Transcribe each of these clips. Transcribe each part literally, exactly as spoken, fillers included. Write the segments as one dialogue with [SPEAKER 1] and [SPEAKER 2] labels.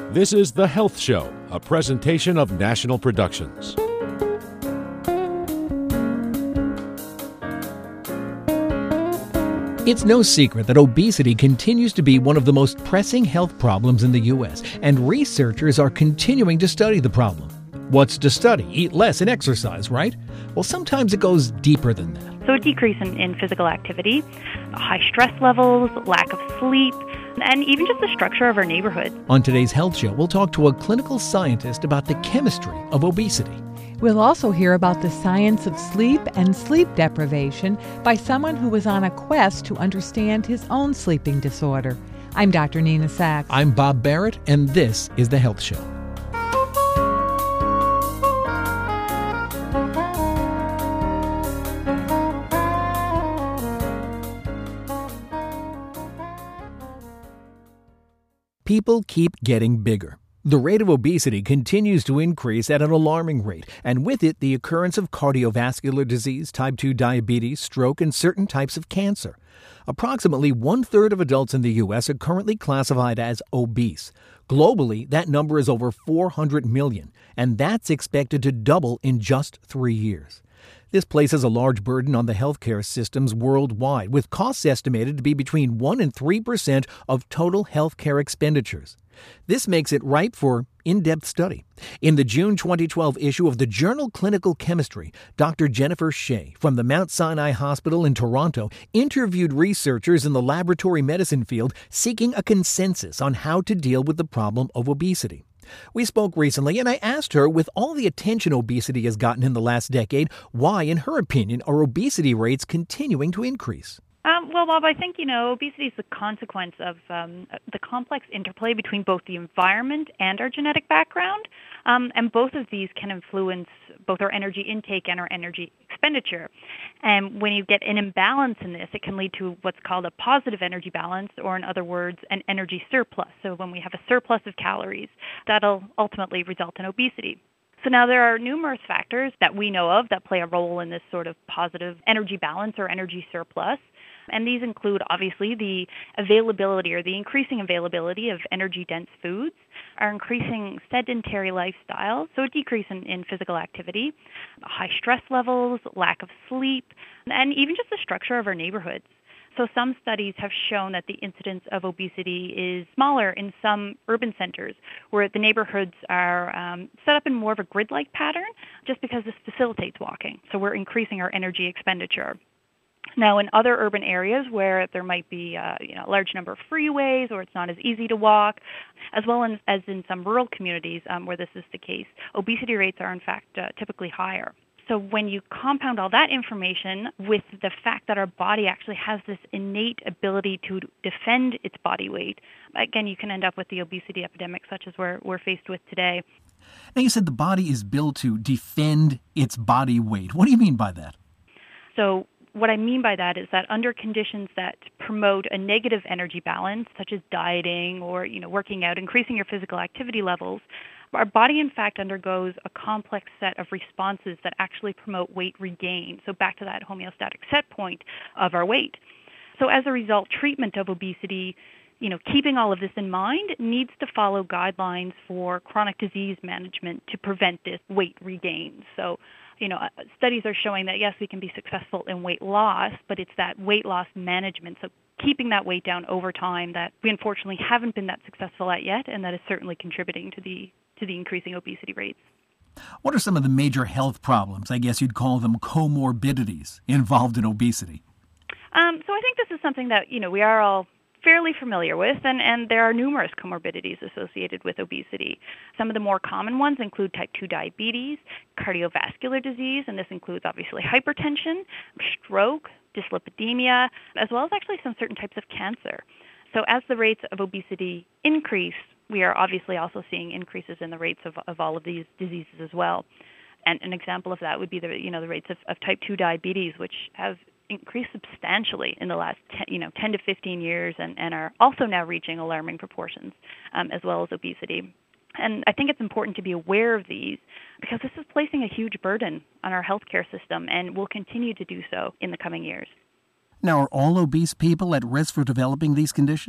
[SPEAKER 1] This is The Health Show, a presentation of National Productions.
[SPEAKER 2] It's no secret that obesity continues to be one of the most pressing health problems in the U S, and researchers are continuing to study the problem. What's to study? Eat less and exercise, right? Well, sometimes it goes deeper than that.
[SPEAKER 3] So a decrease in, in physical activity, high stress levels, lack of sleep, and even just the structure of our neighborhood.
[SPEAKER 2] On today's Health Show, we'll talk to a clinical scientist about the chemistry of obesity.
[SPEAKER 4] We'll also hear about the science of sleep and sleep deprivation by someone who was on a quest to understand his own sleeping disorder. I'm Doctor Nina Sachs.
[SPEAKER 2] I'm Bob Barrett, and this is The Health Show. People keep getting bigger. The rate of obesity continues to increase at an alarming rate, and with it, the occurrence of cardiovascular disease, type two diabetes, stroke, and certain types of cancer. Approximately one-third of adults in the U S are currently classified as obese. Globally, that number is over four hundred million, and that's expected to double in just three years. This places a large burden on the healthcare systems worldwide, with costs estimated to be between one and three percent of total healthcare expenditures. This makes it ripe for in-depth study. In the June twenty twelve issue of the journal Clinical Chemistry, Doctor Jennifer Shea from the Mount Sinai Hospital in Toronto interviewed researchers in the laboratory medicine field seeking a consensus on how to deal with the problem of obesity. We spoke recently, and I asked her, with all the attention obesity has gotten in the last decade, why, in her opinion, are obesity rates continuing to increase?
[SPEAKER 3] Um, well, Bob, I think, you know, obesity is the consequence of um, the complex interplay between both the environment and our genetic background. Um, and both of these can influence both our energy intake and our energy expenditure. And when you get an imbalance in this, it can lead to what's called a positive energy balance, or in other words, an energy surplus. So when we have a surplus of calories, that'll ultimately result in obesity. So now there are numerous factors that we know of that play a role in this sort of positive energy balance or energy surplus. And these include, obviously, the availability or the increasing availability of energy-dense foods, our increasing sedentary lifestyle, so a decrease in, in physical activity, high stress levels, lack of sleep, and even just the structure of our neighborhoods. So some studies have shown that the incidence of obesity is smaller in some urban centers, where the neighborhoods are um, set up in more of a grid-like pattern, just because this facilitates walking. So we're increasing our energy expenditure. Now, in other urban areas where there might be uh, you know, a large number of freeways, or it's not as easy to walk, as well in, as in some rural communities um, where this is the case, obesity rates are in fact uh, typically higher. So when you compound all that information with the fact that our body actually has this innate ability to defend its body weight, again, you can end up with the obesity epidemic such as we're, we're faced with today.
[SPEAKER 2] Now, you said the body is built to defend its body weight. What do you mean by that?
[SPEAKER 3] So what I mean by that is that under conditions that promote a negative energy balance, such as dieting or, you know, working out, increasing your physical activity levels, our body, in fact, undergoes a complex set of responses that actually promote weight regain. So back to that homeostatic set point of our weight. So as a result, treatment of obesity, you know, keeping all of this in mind, needs to follow guidelines for chronic disease management to prevent this weight regain. So, you know, studies are showing that, yes, we can be successful in weight loss, but it's that weight loss management, so keeping that weight down over time, that we unfortunately haven't been that successful at yet, and that is certainly contributing to the to the increasing obesity rates.
[SPEAKER 2] What are some of the major health problems, I guess you'd call them comorbidities, involved in obesity?
[SPEAKER 3] Um, so I think this is something that, you know, we are all fairly familiar with, and, and there are numerous comorbidities associated with obesity. Some of the more common ones include type two diabetes, cardiovascular disease, and this includes obviously hypertension, stroke, dyslipidemia, as well as actually some certain types of cancer. So as the rates of obesity increase, we are obviously also seeing increases in the rates of, of all of these diseases as well. And an example of that would be the you know the rates of, of type two diabetes, which have increased substantially in the last ten, you know ten to fifteen years, and, and are also now reaching alarming proportions, um, as well as obesity. And I think it's important to be aware of these because this is placing a huge burden on our healthcare system and will continue to do so in the coming years.
[SPEAKER 2] Now, are all obese people at risk for developing these conditions?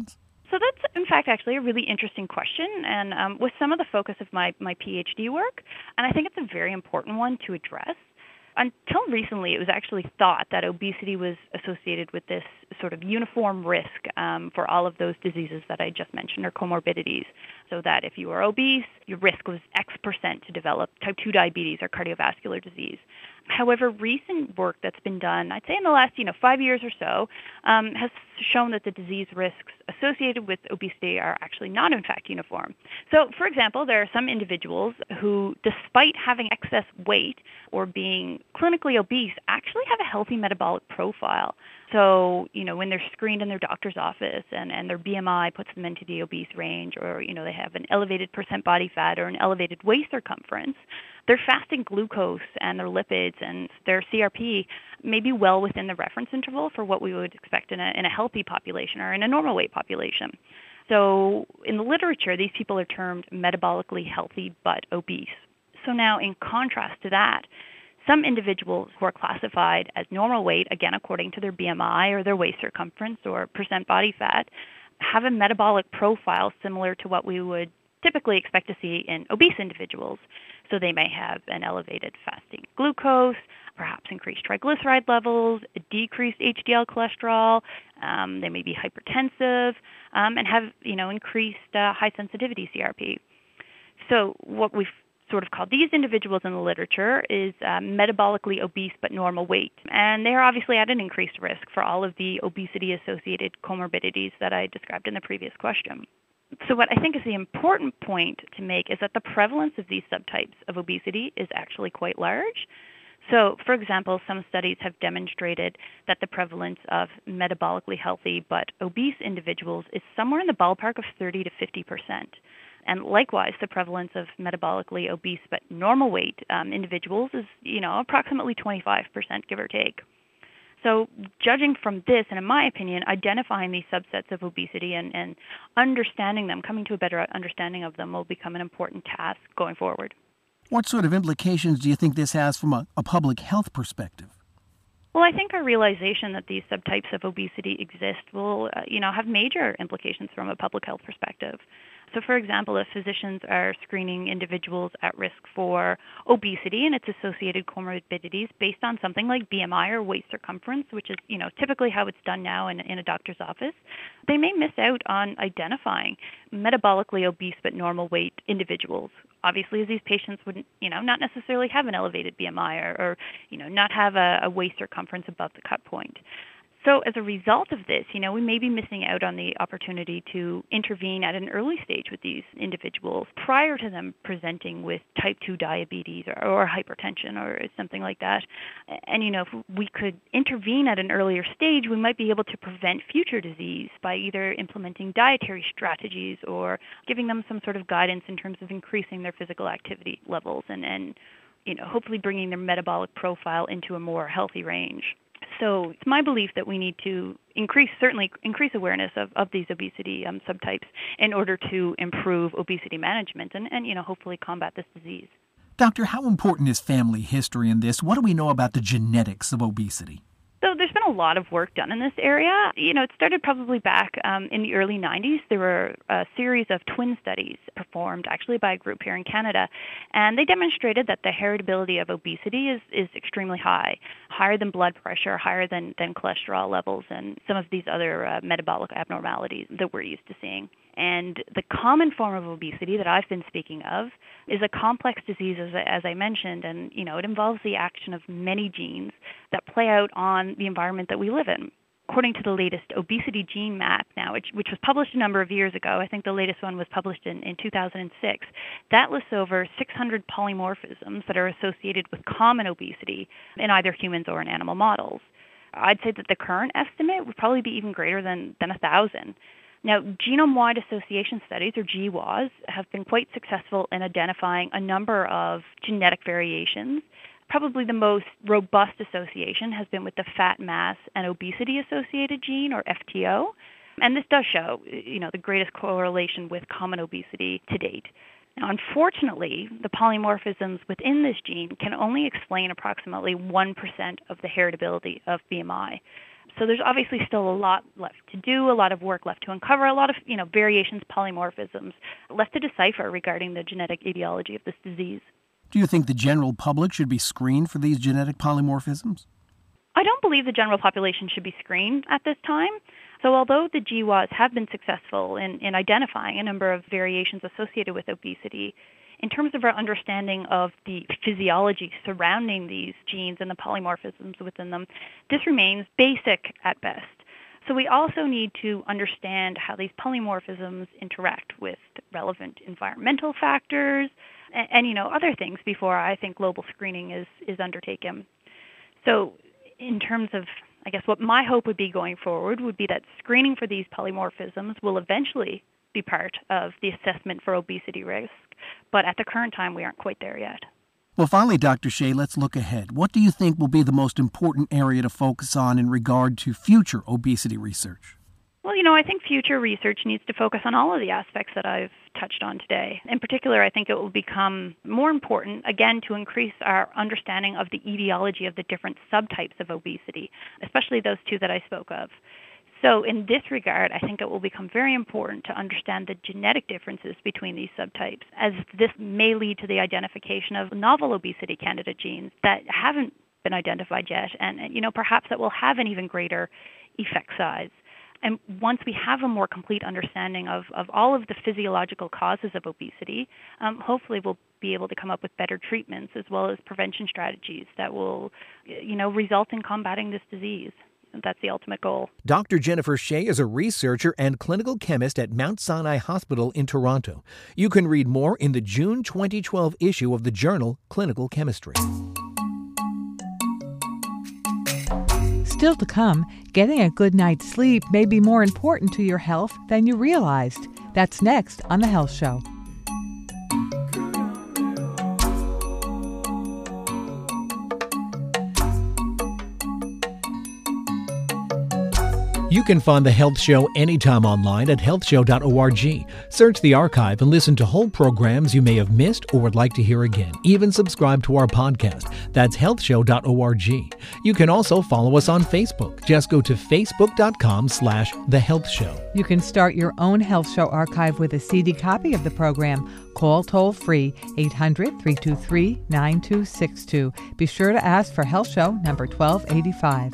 [SPEAKER 3] So that's, in fact, actually a really interesting question, and um, with some of the focus of my, my PhD work, and I think it's a very important one to address. Until recently, it was actually thought that obesity was associated with this sort of uniform risk um, for all of those diseases that I just mentioned, or comorbidities, so that if you were obese, your risk was X percent to develop type two diabetes or cardiovascular disease. However, recent work that's been done, I'd say in the last you know five years or so, um, has shown that the disease risks associated with obesity are actually not, in fact, uniform. So, for example, there are some individuals who, despite having excess weight or being clinically obese, actually have a healthy metabolic profile. So, you know, when they're screened in their doctor's office and, and their B M I puts them into the obese range, or, you know, they have an elevated percent body fat or an elevated waist circumference, their fasting glucose and their lipids and their C R P may be well within the reference interval for what we would expect in a, in a healthy population or in a normal weight population. So in the literature, these people are termed metabolically healthy but obese. So now, in contrast to that, some individuals who are classified as normal weight, again according to their B M I or their waist circumference or percent body fat, have a metabolic profile similar to what we would typically expect to see in obese individuals. So they may have an elevated fasting glucose, perhaps increased triglyceride levels, a decreased H D L cholesterol. Um, they may be hypertensive um, and have, you know, increased uh, high sensitivity C R P. So what we've sort of called these individuals in the literature is uh, metabolically obese but normal weight. And they're obviously at an increased risk for all of the obesity-associated comorbidities that I described in the previous question. So what I think is the important point to make is that the prevalence of these subtypes of obesity is actually quite large. So, for example, some studies have demonstrated that the prevalence of metabolically healthy but obese individuals is somewhere in the ballpark of thirty to fifty percent. And likewise, the prevalence of metabolically obese but normal weight um, individuals is, you know, approximately twenty-five percent, give or take. So judging from this, and in my opinion, identifying these subsets of obesity and, and understanding them, coming to a better understanding of them, will become an important task going forward.
[SPEAKER 5] What sort of implications do you think this has from a, a public health perspective?
[SPEAKER 3] Well, I think our realization that these subtypes of obesity exist will, uh, you know, have major implications from a public health perspective. So, for example, if physicians are screening individuals at risk for obesity and its associated comorbidities based on something like B M I or waist circumference, which is, you know, typically how it's done now in, in a doctor's office, they may miss out on identifying metabolically obese but normal weight individuals. Obviously, as these patients would, you know, not necessarily have an elevated B M I or, or you know, not have a, a waist circumference above the cut point. So as a result of this, you know, we may be missing out on the opportunity to intervene at an early stage with these individuals prior to them presenting with type two diabetes or, or hypertension or something like that. And, you know, if we could intervene at an earlier stage, we might be able to prevent future disease by either implementing dietary strategies or giving them some sort of guidance in terms of increasing their physical activity levels and, and you know, hopefully bringing their metabolic profile into a more healthy range. So it's my belief that we need to increase, certainly increase awareness of, of these obesity um, subtypes in order to improve obesity management and, and, you know, hopefully combat this disease.
[SPEAKER 5] Doctor, how important is family history in this? What do we know about the genetics of obesity?
[SPEAKER 3] So there's been a lot of work done in this area. You know, it started probably back um, in the early nineties. There were a series of twin studies performed actually by a group here in Canada, and they demonstrated that the heritability of obesity is, is extremely high, higher than blood pressure, higher than, than cholesterol levels, and some of these other uh, metabolic abnormalities that we're used to seeing. And the common form of obesity that I've been speaking of is a complex disease, as, as I mentioned, and you know it involves the action of many genes that play out on the environment that we live in. According to the latest obesity gene map now, which, which was published a number of years ago, I think the latest one was published in, in two thousand six, that lists over six hundred polymorphisms that are associated with common obesity in either humans or in animal models. I'd say that the current estimate would probably be even greater than, than one thousand. Now, genome-wide association studies, or G W A S, have been quite successful in identifying a number of genetic variations. Probably the most robust association has been with the fat mass and obesity-associated gene, or F T O. And this does show, you know, the greatest correlation with common obesity to date. Now, unfortunately, the polymorphisms within this gene can only explain approximately one percent of the heritability of B M I. So there's obviously still a lot left to do, a lot of work left to uncover, a lot of, you know, variations, polymorphisms left to decipher regarding the genetic etiology of this disease.
[SPEAKER 5] Do you think the general public should be screened for these genetic polymorphisms?
[SPEAKER 3] I don't believe the general population should be screened at this time. So although the G W A S have been successful in, in identifying a number of variations associated with obesity, in terms of our understanding of the physiology surrounding these genes and the polymorphisms within them, this remains basic at best. So we also need to understand how these polymorphisms interact with relevant environmental factors and, and you know, other things before I think global screening is, is undertaken. So in terms of, I guess, what my hope would be going forward would be that screening for these polymorphisms will eventually be part of the assessment for obesity risk. But at the current time, we aren't quite there yet.
[SPEAKER 5] Well, finally, Doctor Shea, let's look ahead. What do you think will be the most important area to focus on in regard to future obesity research?
[SPEAKER 3] Well, you know, I think future research needs to focus on all of the aspects that I've touched on today. In particular, I think it will become more important, again, to increase our understanding of the etiology of the different subtypes of obesity, especially those two that I spoke of. So in this regard, I think it will become very important to understand the genetic differences between these subtypes, as this may lead to the identification of novel obesity candidate genes that haven't been identified yet, and, you know, perhaps that will have an even greater effect size. And once we have a more complete understanding of, of all of the physiological causes of obesity, um, hopefully we'll be able to come up with better treatments as well as prevention strategies that will, you know, result in combating this disease. That's the ultimate goal.
[SPEAKER 2] Doctor Jennifer Shea is a researcher and clinical chemist at Mount Sinai Hospital in Toronto. You can read more in the June twenty twelve issue of the journal Clinical Chemistry.
[SPEAKER 4] Still to come, getting a good night's sleep may be more important to your health than you realized. That's next on The Health Show.
[SPEAKER 2] You can find The Health Show anytime online at health show dot org. Search the archive and listen to whole programs you may have missed or would like to hear again. Even subscribe to our podcast. That's health show dot org. You can also follow us on Facebook. Just go to facebook dot com slash The Health Show.
[SPEAKER 4] You can start your own Health Show archive with a C D copy of the program. Call toll-free eight hundred, three two three, nine two six two. Be sure to ask for Health Show number twelve eighty-five.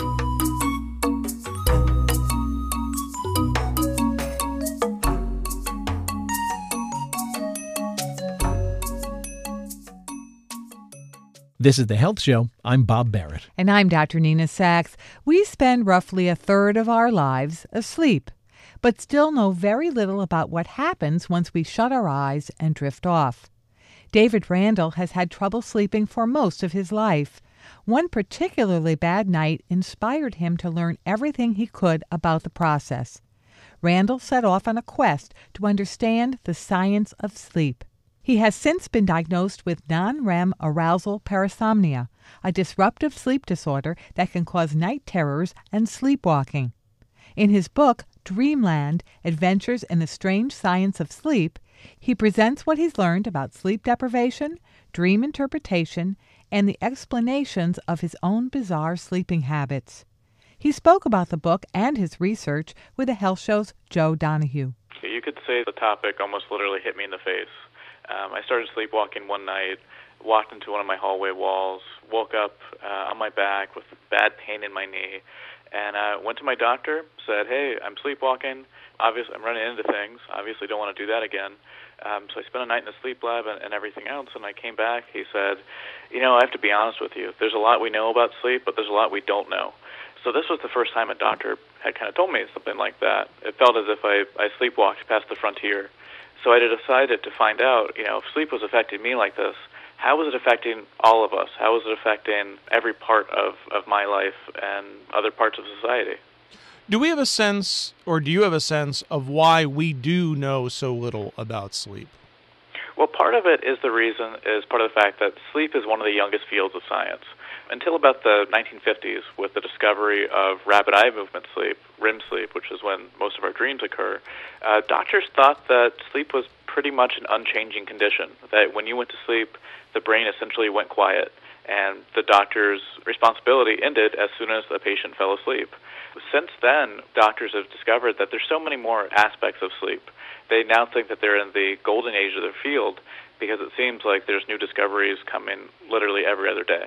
[SPEAKER 2] This is The Health Show. I'm Bob Barrett.
[SPEAKER 4] And I'm Doctor Nina Sachs. We spend roughly a third of our lives asleep, but still know very little about what happens once we shut our eyes and drift off. David Randall has had trouble sleeping for most of his life. One particularly bad night inspired him to learn everything he could about the process. Randall set off on a quest to understand the science of sleep. He has since been diagnosed with non-R E M arousal parasomnia, a disruptive sleep disorder that can cause night terrors and sleepwalking. In his book, Dreamland, Adventures in the Strange Science of Sleep, he presents what he's learned about sleep deprivation, dream interpretation, and the explanations of his own bizarre sleeping habits. He spoke about the book and his research with The Health Show's Joe Donahue.
[SPEAKER 6] You could say the topic almost literally hit me in the face. Um, I started sleepwalking one night, walked into one of my hallway walls, woke up uh, on my back with bad pain in my knee, and uh, went to my doctor, said, hey, I'm sleepwalking. Obviously, I'm running into things. Obviously don't want to do that again. Um, so I spent a night in the sleep lab and, and everything else, and I came back. He said, you know, I have to be honest with you. There's a lot we know about sleep, but there's a lot we don't know. So this was the first time a doctor had kind of told me something like that. It felt as if I, I sleepwalked past the frontier. So I decided to find out, you know, if sleep was affecting me like this, how was it affecting all of us? How was it affecting every part of, of my life and other parts of society?
[SPEAKER 7] Do we have a sense, or do you have a sense, of why we do know so little about sleep?
[SPEAKER 6] Well, part of it is the reason, is part of the fact that sleep is one of the youngest fields of science. Until about the nineteen fifties, with the discovery of rapid eye movement sleep, R E M sleep, which is when most of our dreams occur, uh, doctors thought that sleep was pretty much an unchanging condition, that when you went to sleep, the brain essentially went quiet, and the doctor's responsibility ended as soon as the patient fell asleep. Since then, doctors have discovered that there's so many more aspects of sleep. They now think that they're in the golden age of their field because it seems like there's new discoveries coming literally every other day.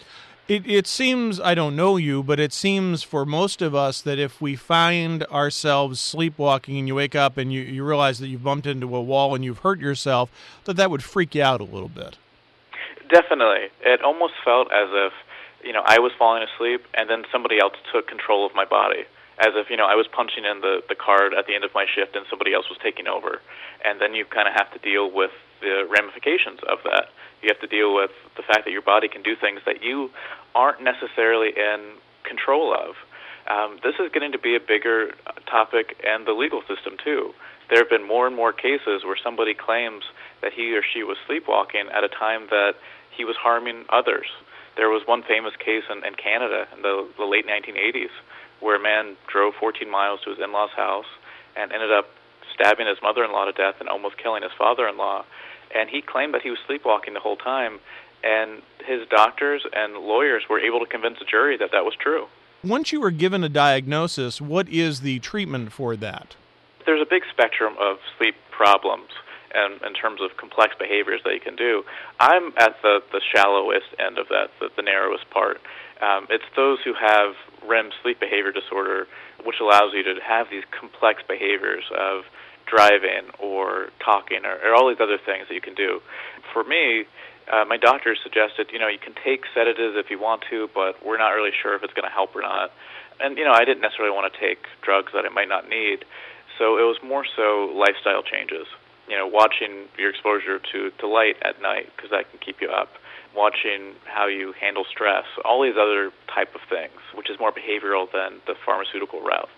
[SPEAKER 7] It, it seems, I don't know you, but it seems for most of us that if we find ourselves sleepwalking and you wake up and you, you realize that you've bumped into a wall and you've hurt yourself, that that would freak you out a little bit.
[SPEAKER 6] Definitely. It almost felt as if, you know, I was falling asleep and then somebody else took control of my body. As if, you know, I was punching in the, the card at the end of my shift and somebody else was taking over. And then you kind of have to deal with the ramifications of that. You have to deal with the fact that your body can do things that you aren't necessarily in control of. Um, this is getting to be a bigger topic in the legal system, too. There have been more and more cases where somebody claims that he or she was sleepwalking at a time that he was harming others. There was one famous case in, in Canada in the, the late nineteen eighties where a man drove fourteen miles to his in-law's house and ended up stabbing his mother-in-law to death and almost killing his father-in-law. And he claimed that he was sleepwalking the whole time, and his doctors and lawyers were able to convince the jury that that was true.
[SPEAKER 7] Once you were given a diagnosis, what is the treatment for that?
[SPEAKER 6] There's a big spectrum of sleep problems and in terms of complex behaviors that you can do. I'm at the, the shallowest end of that, the, the narrowest part. Um, it's those who have R E M sleep behavior disorder, which allows you to have these complex behaviors of driving or talking or, or all these other things that you can do. For me, uh, my doctor suggested, you know, you can take sedatives if you want to, but we're not really sure if it's going to help or not. And, you know, I didn't necessarily want to take drugs that I might not need. So it was more so lifestyle changes. You know, watching your exposure to, to light at night, because that can keep you up. Watching how you handle stress, all these other type of things, which is more behavioral than the pharmaceutical route.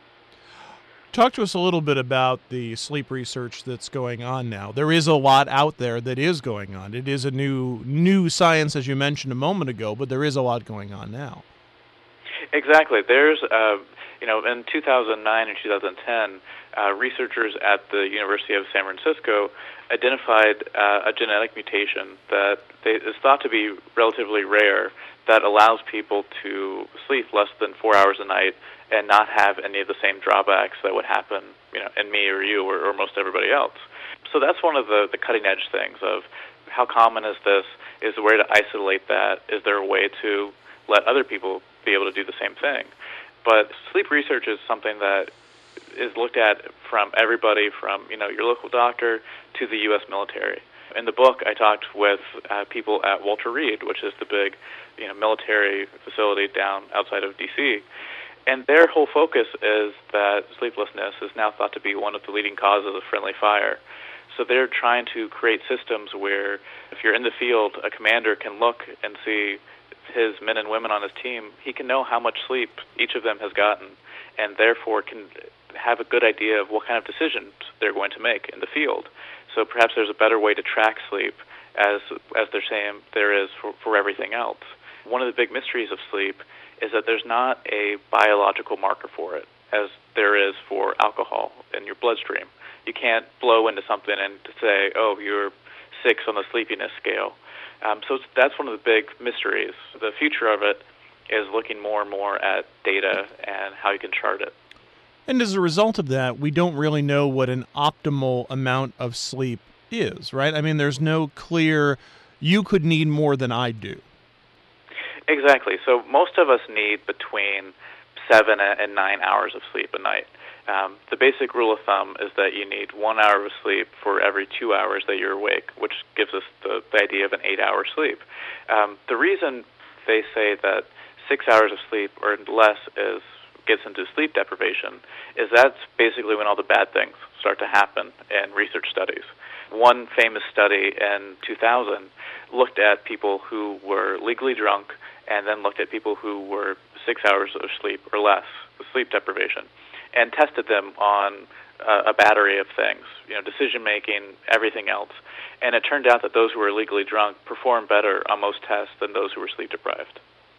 [SPEAKER 7] Talk to us a little bit about the sleep research that's going on now. There is a lot out there that is going on. It is a new new science, as you mentioned a moment ago, but there is a lot going on now.
[SPEAKER 6] Exactly. There's, uh, you know, in two thousand nine and two thousand ten, uh, researchers at the University of San Francisco identified uh, a genetic mutation that they, is thought to be relatively rare that allows people to sleep less than four hours a night and not have any of the same drawbacks that would happen, you know, in me or you or, or most everybody else. So that's one of the, the cutting-edge things of how common is this? Is there a way to isolate that? Is there a way to let other people be able to do the same thing? But sleep research is something that is looked at from everybody from, you know, your local doctor to the U S military. In the book, I talked with uh, people at Walter Reed, which is the big, you know, military facility down outside of D C, and their whole focus is that sleeplessness is now thought to be one of the leading causes of friendly fire. So they're trying to create systems where if you're in the field, a commander can look and see his men and women on his team. He can know how much sleep each of them has gotten, and therefore can have a good idea of what kind of decisions they're going to make in the field. So perhaps there's a better way to track sleep, as as they're saying there is for, for everything else. One of the big mysteries of sleep is that there's not a biological marker for it, as there is for alcohol in your bloodstream. You can't blow into something and say, oh, you're six on the sleepiness scale. Um, so it's, that's one of the big mysteries. The future of it is looking more and more at data and how you can chart it.
[SPEAKER 7] And as a result of that, we don't really know what an optimal amount of sleep is, right? I mean, there's no clear, you could need more than I do.
[SPEAKER 6] Exactly. So most of us need between seven and nine hours of sleep a night. Um, the basic rule of thumb is that you need one hour of sleep for every two hours that you're awake, which gives us the, the idea of an eight-hour sleep. Um, the reason they say that six hours of sleep or less is gets into sleep deprivation is that's basically when all the bad things start to happen in research studies. One famous study in two thousand looked at people who were legally drunk and then looked at people who were six hours of sleep or less, sleep deprivation, and tested them on uh, a battery of things, you know, decision-making, everything else. And it turned out that those who were legally drunk performed better on most tests than those who were sleep-deprived.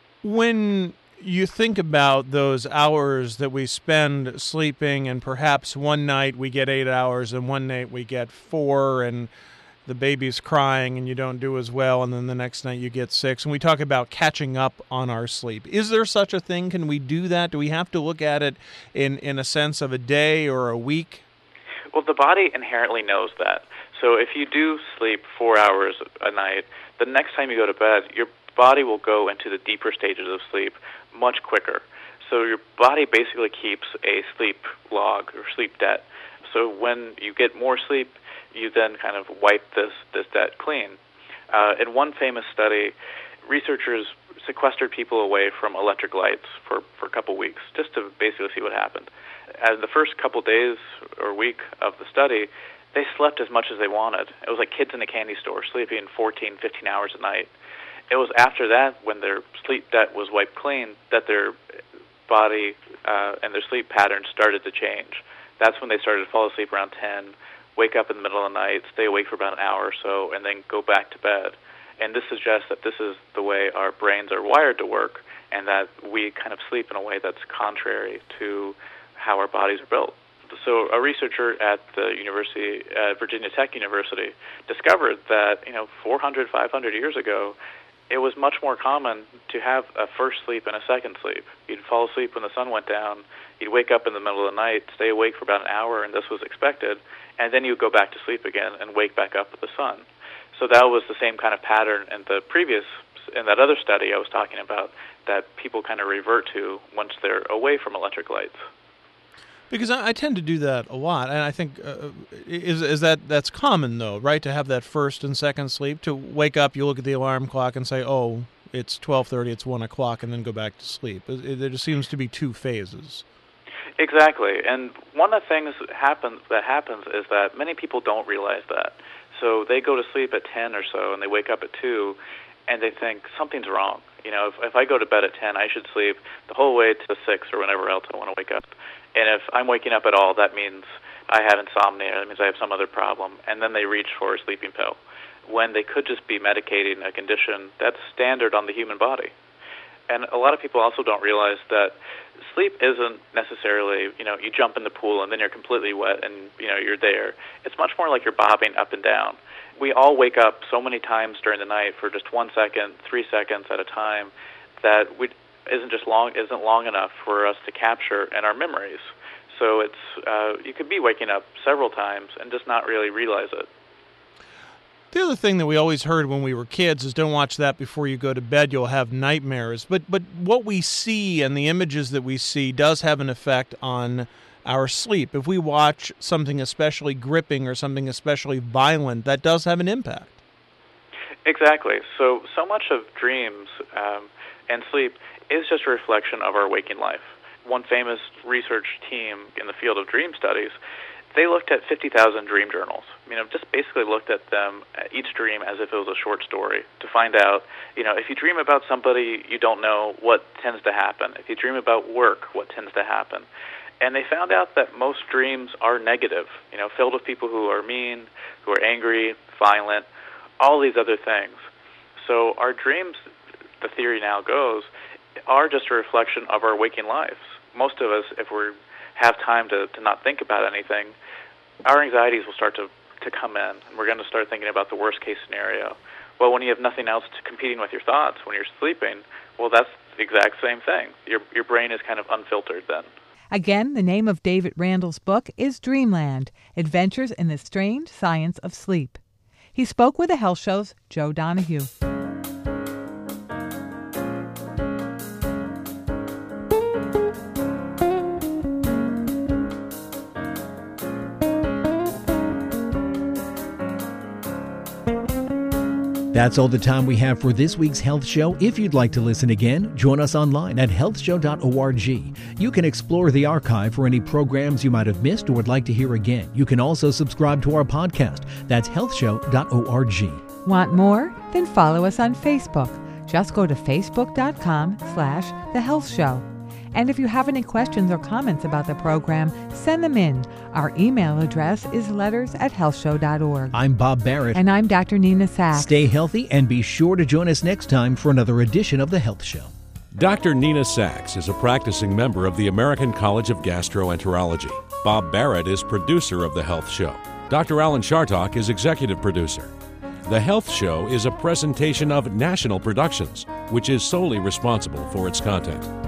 [SPEAKER 7] When you think about those hours that we spend sleeping, and perhaps one night we get eight hours and one night we get four, and the baby's crying and you don't do as well, and then the next night you get sick. And we talk about catching up on our sleep. Is there such a thing? Can we do that? Do we have to look at it in, in a sense of a day or a week?
[SPEAKER 6] Well, the body inherently knows that. So if you do sleep four hours a night, the next time you go to bed, your body will go into the deeper stages of sleep much quicker. So your body basically keeps a sleep log or sleep debt. So when you get more sleep, you then kind of wipe this, this debt clean. Uh, in one famous study, researchers sequestered people away from electric lights for, for a couple weeks just to basically see what happened. As the first couple days or week of the study, they slept as much as they wanted. It was like kids in a candy store, sleeping fourteen, fifteen hours a night. It was after that, when their sleep debt was wiped clean, that their body uh, and their sleep patterns started to change. That's when they started to fall asleep around ten, wake up in the middle of the night, stay awake for about an hour or so, and then go back to bed. And this suggests that this is the way our brains are wired to work, and that we kind of sleep in a way that's contrary to how our bodies are built. So a researcher at the university, at Virginia Tech University, discovered that, you know, four hundred, five hundred years ago, it was much more common to have a first sleep and a second sleep. You'd fall asleep when the sun went down, you'd wake up in the middle of the night, stay awake for about an hour, and this was expected, and then you'd go back to sleep again and wake back up with the sun. So that was the same kind of pattern in the previous, in that other study I was talking about, that people kind of revert to once they're away from electric lights.
[SPEAKER 7] Because I, I tend to do that a lot, and I think uh, is is that that's common though, right? To have that first and second sleep, to wake up, you look at the alarm clock and say, "Oh, it's twelve thirty, it's one o'clock," and then go back to sleep. It, it, there just seems to be two phases.
[SPEAKER 6] Exactly, and one of the things that happens that happens is that many people don't realize that. So they go to sleep at ten or so, and they wake up at two, and they think something's wrong. You know, if if I go to bed at ten, I should sleep the whole way to six or whenever else I want to wake up. And if I'm waking up at all, that means I have insomnia. That means I have some other problem. And then they reach for a sleeping pill, when they could just be medicating a condition that's standard on the human body. And a lot of people also don't realize that sleep isn't necessarily, you know, you jump in the pool and then you're completely wet and, you know, you're there. It's much more like you're bobbing up and down. We all wake up so many times during the night for just one second, three seconds at a time, that we isn't just long isn't long enough for us to capture in our memories. So it's uh, you could be waking up several times and just not really realize it.
[SPEAKER 7] The other thing that we always heard when we were kids is don't watch that before you go to bed, you'll have nightmares. But but what we see and the images that we see does have an effect on our sleep. If we watch something especially gripping or something especially violent, that does have an impact.
[SPEAKER 6] Exactly. So, so much of dreams um, and sleep is just a reflection of our waking life. One famous research team in the field of dream studies, they looked at fifty thousand dream journals. You know, just basically looked at them, each dream, as if it was a short story, to find out, you know, if you dream about somebody you don't know, what tends to happen? If you dream about work, what tends to happen? And they found out that most dreams are negative, you know, filled with people who are mean, who are angry, violent, all these other things. So our dreams, the theory now goes, are just a reflection of our waking lives. Most of us, if we have time to, to not think about anything, our anxieties will start to, to come in, and we're going to start thinking about the worst-case scenario. Well, when you have nothing else to competing with your thoughts when you're sleeping, well, that's the exact same thing. Your, your brain is kind of unfiltered then.
[SPEAKER 4] Again, the name of David Randall's book is Dreamland, Adventures in the Strange Science of Sleep. He spoke with the Health Show's Joe Donahue.
[SPEAKER 2] That's all the time we have for this week's Health Show. If you'd like to listen again, join us online at health show dot org. You can explore the archive for any programs you might have missed or would like to hear again. You can also subscribe to our podcast. That's health show dot org.
[SPEAKER 4] Want more? Then follow us on Facebook. Just go to facebook dot com slash The Health Show. And if you have any questions or comments about the program, send them in. Our email address is letters at health show dot org.
[SPEAKER 2] I'm Bob Barrett.
[SPEAKER 4] And I'm Doctor Nina Sachs.
[SPEAKER 2] Stay healthy and be sure to join us next time for another edition of The Health Show.
[SPEAKER 1] Doctor Nina Sachs is a practicing member of the American College of Gastroenterology. Bob Barrett is producer of The Health Show. Doctor Alan Chartock is executive producer. The Health Show is a presentation of National Productions, which is solely responsible for its content.